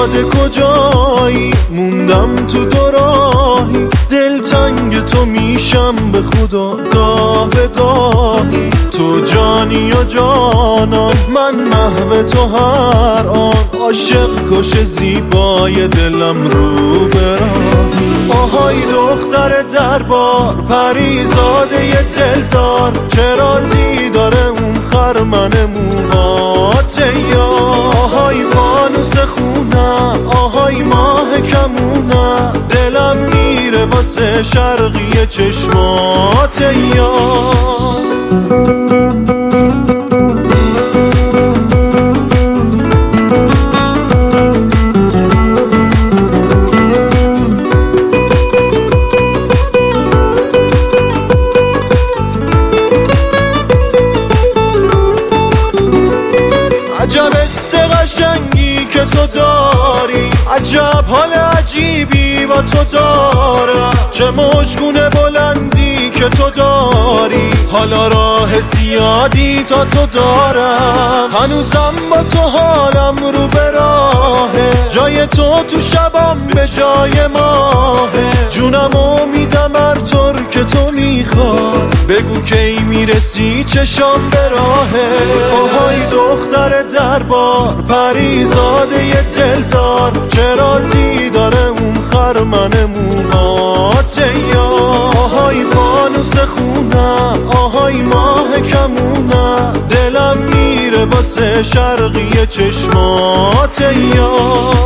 شهزاده کجایی؟ موندم تو دوراهی، دلتنگ تو میشم به خدا گاه به گاهی. تو جانی و جانان، من محو تو هر آن، عاشق کش زیبای دلم رو براهی. آهای دختر دربار، پریزاده دلدار، چه رازی داره اون خرمن موهات یا؟ آهای فانوس خونم، آهای ماه کمونم، دلم میره واسه شرقی چشمات یا. عجب حس قشنگی که تو داری، عجب حال عجیبی با تو دارم، چه مشگونه بلندی که تو داری، حالا راه زیادی تا تو دارم، هنوزم با تو حالم رو به راهه، جای تو تو شبم به جای ماهه، جونمو میدم هر طور که تو میخوای، بگو کی میرسی چشام به راهه. آهای دختر دربار، پریزاده دلدار، چه رازی داره اون خرمن موهات یا؟ آهای فانوس خونم، آهای ماه کمونم، دلم میره واسه شرقی چشمات یا.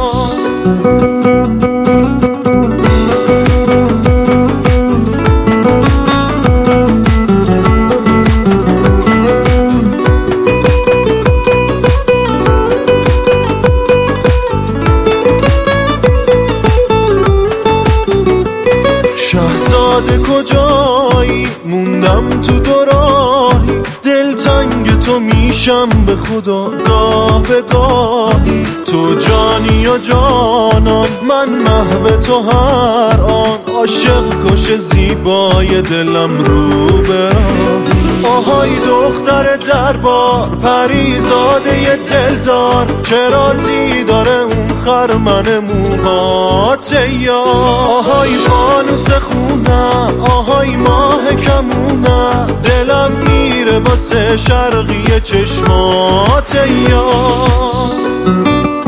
شهزاده کجایی؟ موندم تو دوراهی، دلتنگ تو میشم به خدا گاه به گاهی. تو جانی و جانان، من محو تو هر آن، عاشق کش زیبای دلم رو براهی. آهای دختر دربار، پریزاده دلدار، چه رازی داره اون خرمن موهات یا؟ آهای فانوس خونم، آهای ماه کمونم، دلم میره واسه شرقی چشمات یا.